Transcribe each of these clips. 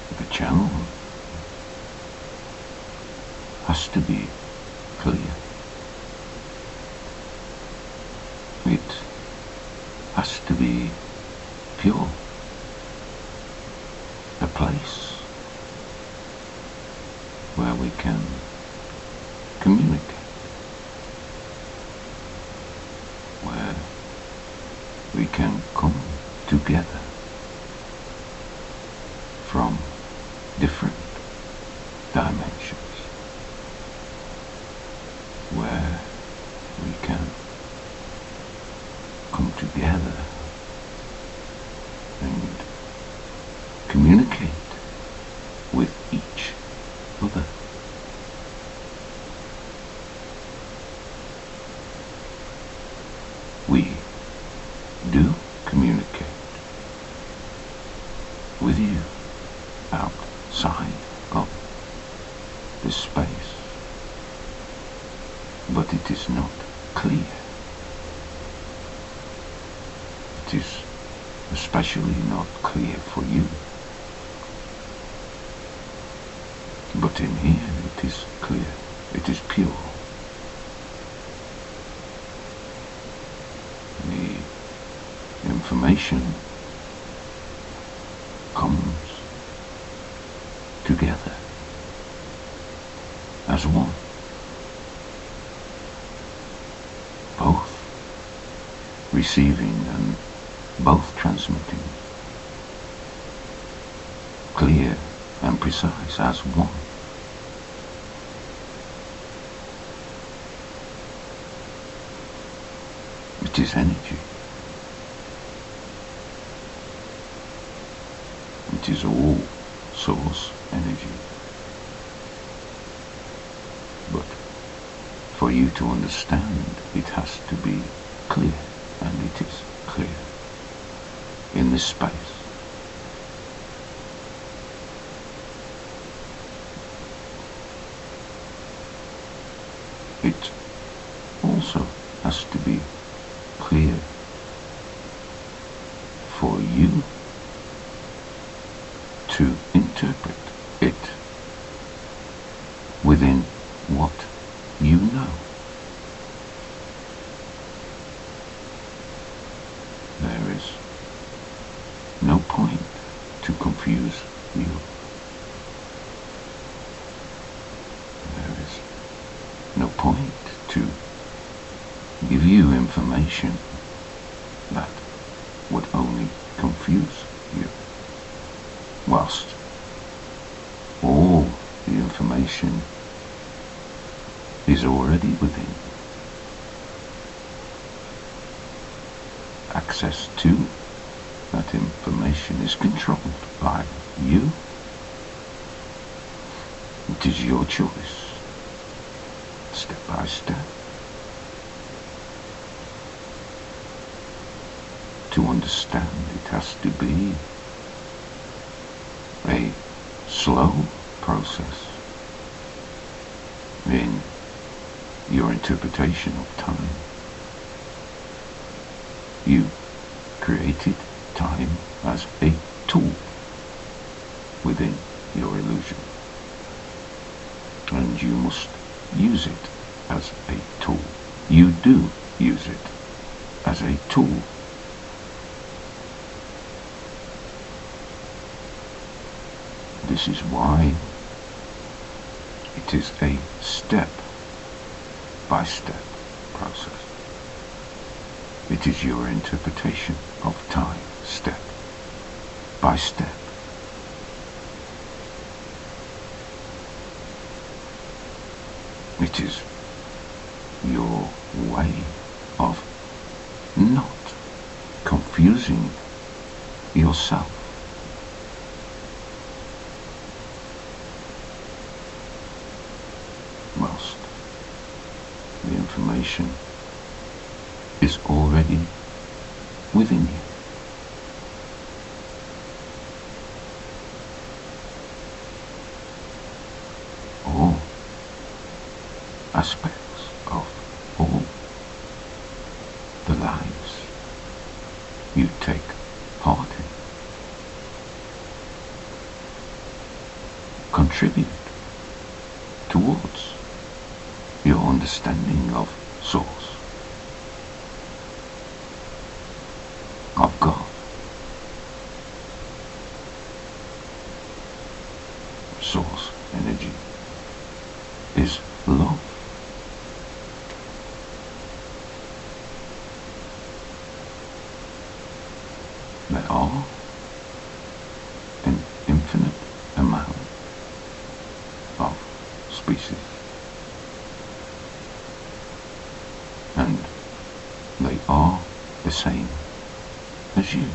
The channel has to be clear. It has to be pure. A place where we can communicate, where we can come together from different dimensions, where we can come together and communicate with each other. We do communicate with you outside of this space, but it is not clear. It is especially not clear for you. But in here it is clear, it is pure. The information comes together as one, both receiving and both transmitting, clear and precise as one. It is energy. It is all source energy. But for you to understand, it has to be clear, and it is clear in this space. It also has to be clear for you to interpret it within what you know. There is no point to confuse you. There is no point to give you information that would only confuse you, whilst all the information is already within. Access to that information is controlled by you. It is your choice, step by step, to understand. It has to be a slow process in your interpretation of time. You created time as a tool within your illusion, and you must use it as a tool. You do use it as a tool. This is why it is a step-by-step process. It is your interpretation of time, step by step. It is your way of not confusing yourself. Whilst the information is already within you. All aspects of all the lives you take part in contribute towards your understanding of Source, of God. Source energy is love. There are an infinite amount of species, and they are the same as you,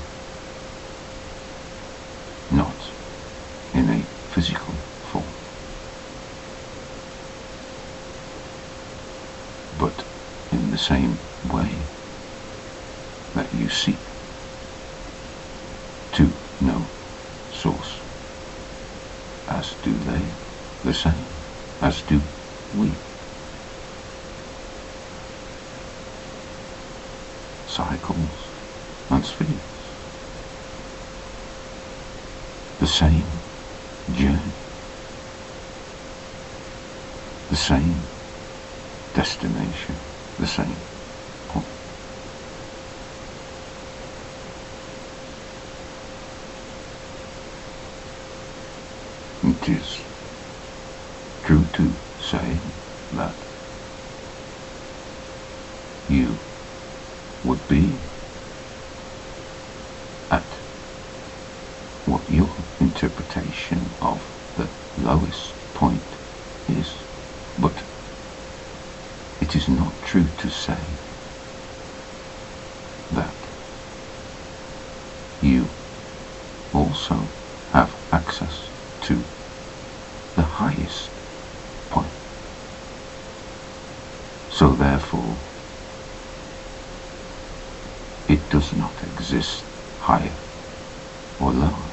not in a physical form, but in the same way that you seek to know Source, as do they, the same as do we. Cycles and spheres, the same journey, the same destination, the same point. It is true to say that you would be at what your interpretation of the lowest point is, but it is not true to say that you also have access to the highest point. So therefore, it does not exist higher or lower,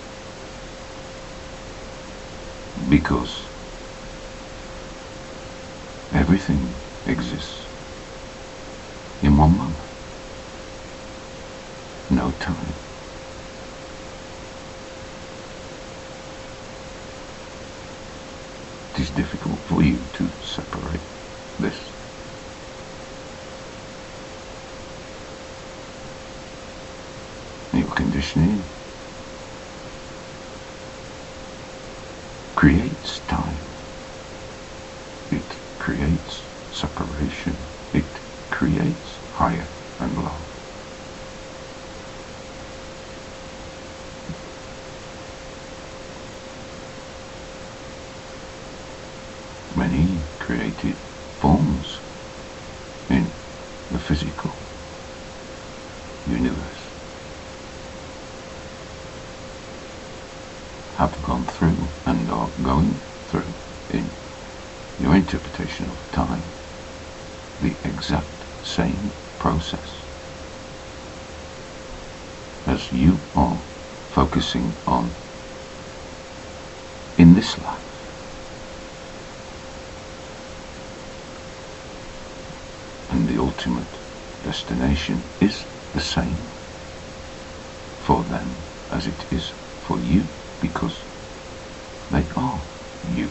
because everything exists in one moment, no time. It is difficult for you to separate this. Your conditioning creates time. It creates separation. It creates higher and lower. Many created forms in the physical universe have gone through and are going through, in your interpretation of time, the exact same process as you are focusing on in this life. And the ultimate destination is the same for them as it is for you, because they are you.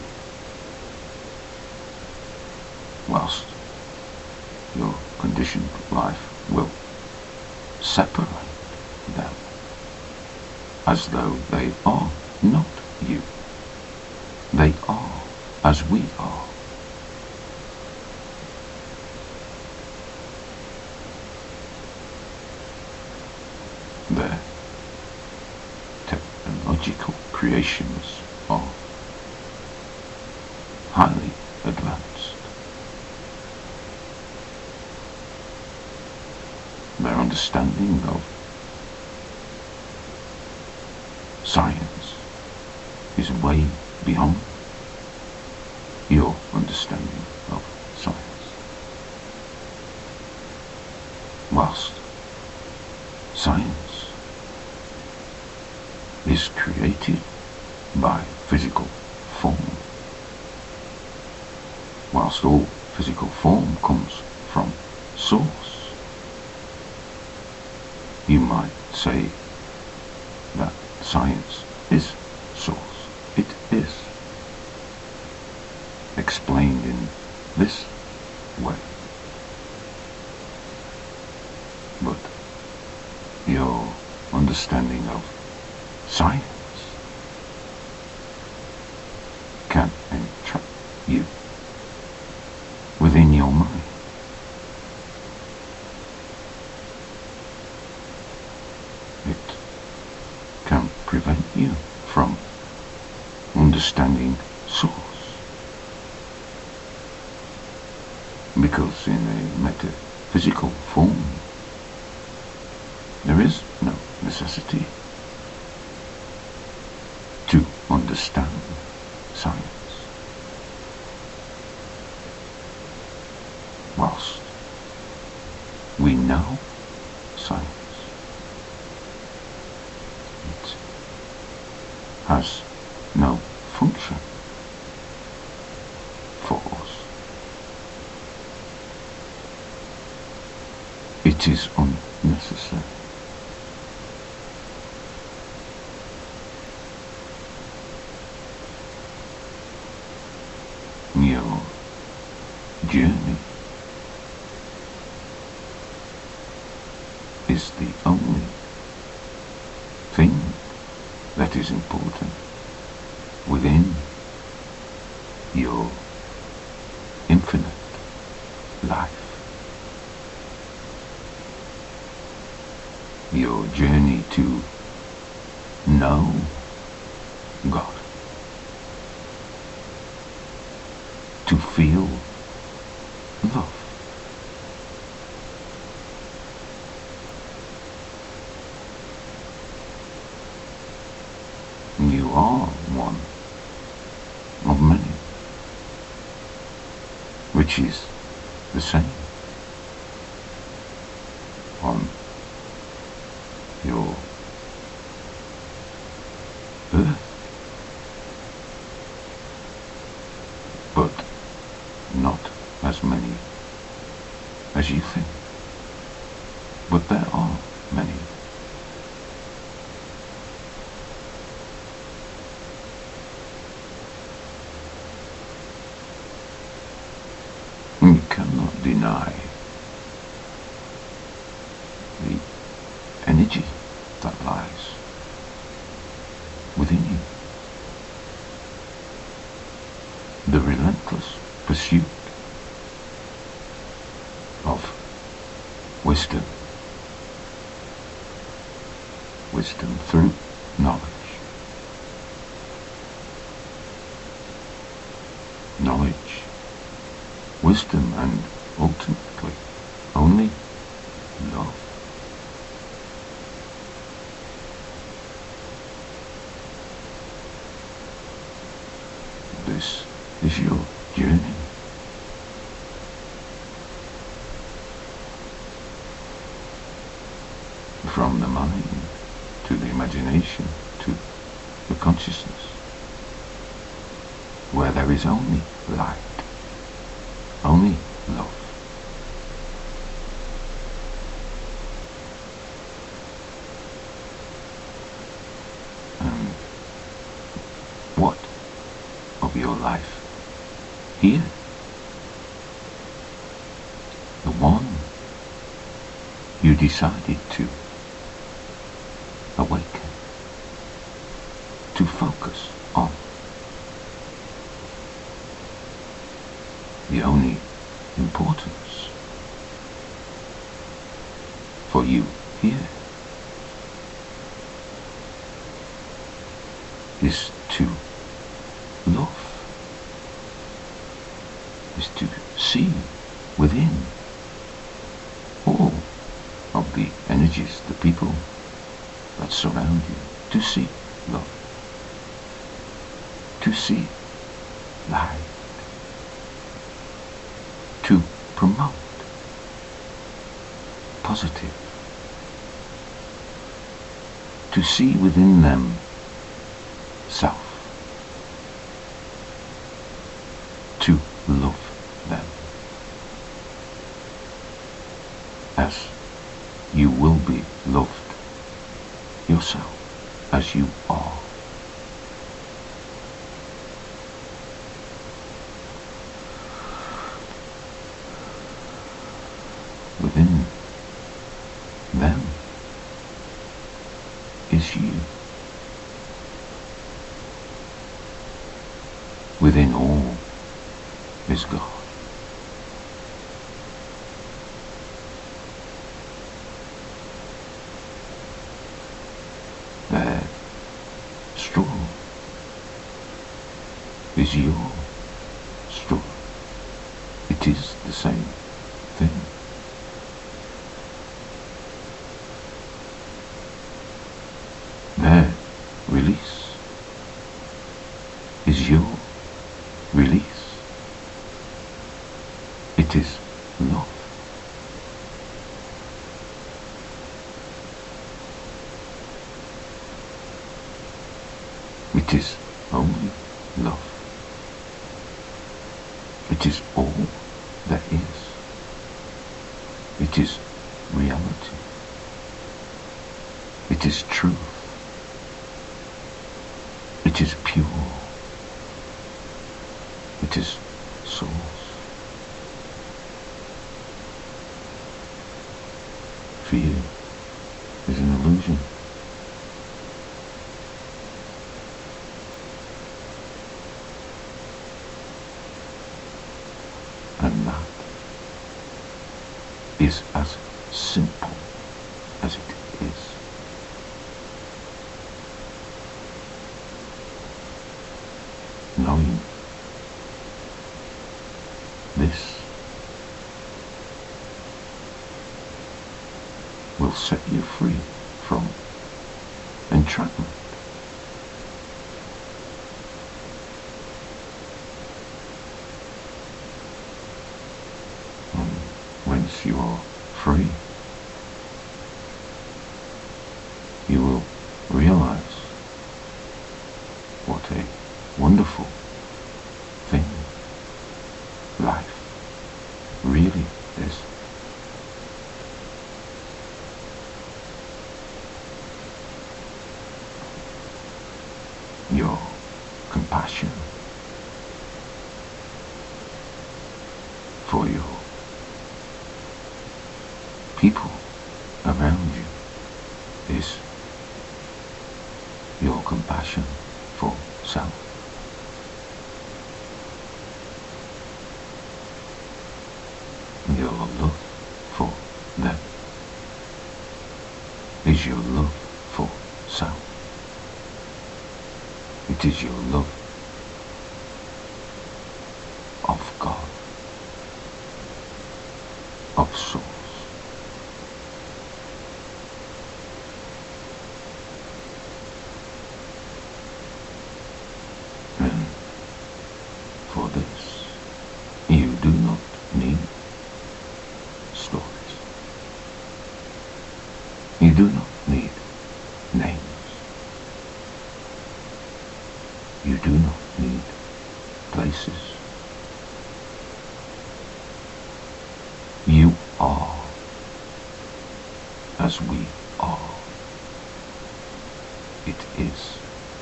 Whilst your conditioned life will separate them as though they are not you. They are as we are. Their technological creations are highly advanced. Their understanding of science is way beyond your understanding of science. Whilst science is created by physical form, whilst all physical form comes from Source, you might say that science is Source. It is science can entrap you within your mind. It can prevent you from understanding Source. Because in a metaphysical form, there is no necessity to understand science. Whilst we know science, it has no function for us. It is unnecessary. Your journey is the only thing that is important within your infinite life. Your journey to know God, to feel love, you are one of many, which is the same on your earth, but not as many as you think. But there are many. You cannot deny the energy that lies within you. The relentless pursuit of wisdom. Wisdom through knowledge. Knowledge, wisdom, and ultimately only love. This is your journey. From the mind to the imagination to the consciousness, where there is only light, only love. And what of your life here? The one you decided to awaken, to focus on. The only importance for you here is to love, is to see within all of the energies, the people that surround you, to see love, to see light, to promote positive, to see within them self, to love them as you will be loved yourself, as you are. Within them is you. within all is God. Their struggle is your struggle. It is the same thing. Their release is your release. It is love. It is only love. It is all there is. It is reality. It is truth. It is pure. It is source. Fear is an illusion. And that is as simple as it is. Knowing this will set you free from entrapment. And once you are free, you will realize what a wonderful thing life really is. Your compassion for your people around you is your compassion for self. Your love for them is your love for self. It is your love of God, of source. And for this, you do not need stories. You do not need names. You do not need places. You are as we are. It is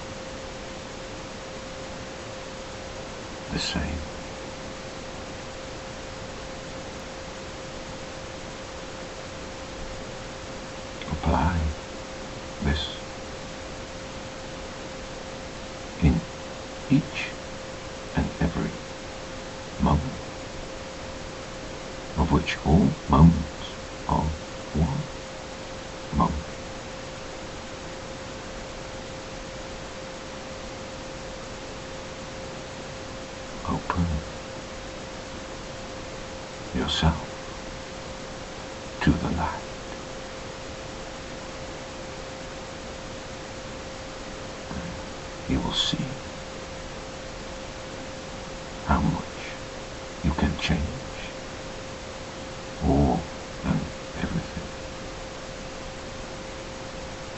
the same. Apply this in each and every moment, of which all moments are one moment. Open yourself to the light. You will see